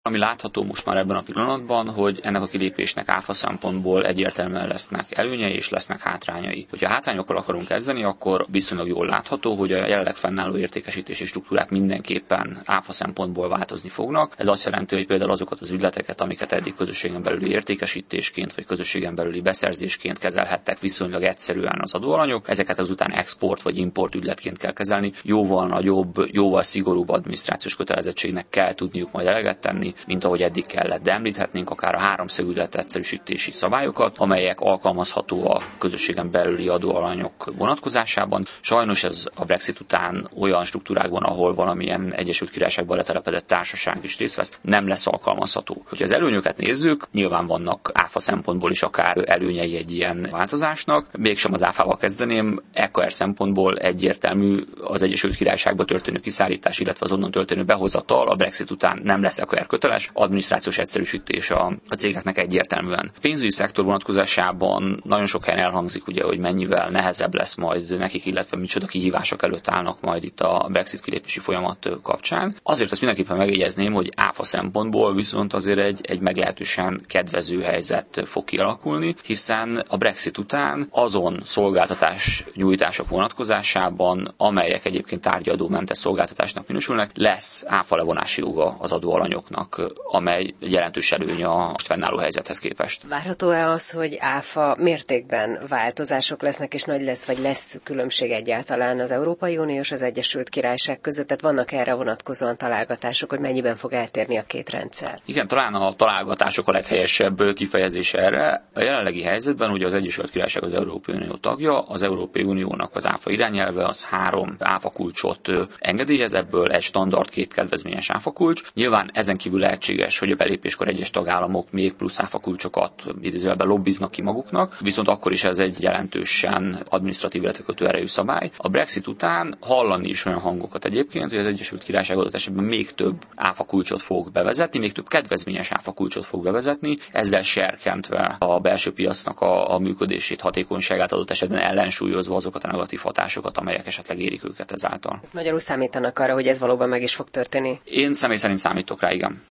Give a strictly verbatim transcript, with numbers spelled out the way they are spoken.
Ami látható most már ebben a pillanatban, hogy ennek a kilépésnek áfa szempontból egyértelműen lesznek előnyei és lesznek hátrányai. Hogyha hátrányokkal akarunk kezdeni, akkor viszonylag jól látható, hogy a jelenleg fennálló értékesítési struktúrák mindenképpen áfa szempontból változni fognak. Ez azt jelenti, hogy például azokat az ügyleteket, amiket eddig közösségen belüli értékesítésként vagy közösségen belüli beszerzésként kezelhettek viszonylag egyszerűen az adóalanyok, ezeket azután export vagy import ügyletként kell kezelni. Jóval nagyobb, jóval szigorúbb adminisztrációs kötelezettségnek kell tudniuk majd eleget tenni, mint ahogy eddig kellett. De említhetnénk akár a háromszög ügylet egyszerűsítési szabályokat, amelyek alkalmazhatóak közösségen belüli adóalanyok vonatkozásában. Sajnos ez a Brexit után olyan struktúrákban, ahol valamilyen Egyesült Királyságban letelepedett társaság is részt vesz, nem lesz alkalmazható. Hogyha az előnyöket nézzük, nyilván vannak áfa szempontból is akár előnyei egy ilyen változásnak. Mégsem az áfával kezdeném, é ká er szempontból egyértelmű az Egyesült Királyságba történő kiszállítás, illetve az onnan történő behozatal a Brexit után nem lesz é ká er köteles, adminisztrációs egyszerűsítés a, a cégeknek egyértelműen. A pénzügyi szektor vonatkozásában nagyon sok helyen elhangzik, ugye, hogy mennyivel nehezebb lesz majd nekik, illetve micsoda kihívások előtt állnak majd itt a Brexit kilépési folyamat kapcsán. Azért azt mindenképpen megjegyezném, hogy áfa szempontból viszont azért egy, egy meglehetősen kedvező helyzet fog kialakulni, hiszen a Brexit után azon szolgáltatás nyújtások vonatkozásában, amelyek egyébként tárgyadómentes szolgáltatásnak minősülnek, lesz áfa levonási joga az adóalanyoknak, amely jelentős előny a most fennálló helyzethez képest. Várható-e az, hogy áfa mértékben változások lesznek, és nagy lesz, vagy lesz különbség egyáltalán az Európai Unió és az Egyesült Királyság között? Tehát vannak erre vonatkozóan találgatások, hogy mennyiben fog eltérni a két rendszer? Igen, talán a találgatások a leghelyesebb kifejezés erre. A jelenlegi helyzetben ugye az Egyesült Királyság az Európai Unió tagja, az Európai Uniónak az áfa irányelve az három áfa kulcsot engedélyez, ebből egy standard, két kedvezményes áfa kulcs. Nyilván ezen kívül lehetséges, hogy a belépéskor egyes tagállamok még plusz áfa kulcsokat idézőjelben lobbiznak ki maguknak, viszont akkor is ez egy jelentősen adminisztratív, illetve kötőerejű szabály. A Brexit után hallani is olyan hangokat egyébként, hogy az Egyesült Királyság adott esetben még több áfa kulcsot fog bevezetni, még több kedvezményes áfa kulcsot fog bevezetni, ezzel serkentve a belső piacnak a, a működését, hatékonyságát, adott esetben ellensúlyozva azokat a negatív hatásokat, amelyek esetleg érik őket ezáltal. Magyarul számítanak arra, hogy ez valóban meg is fog történni? Én személy szerint számítok rá, igen.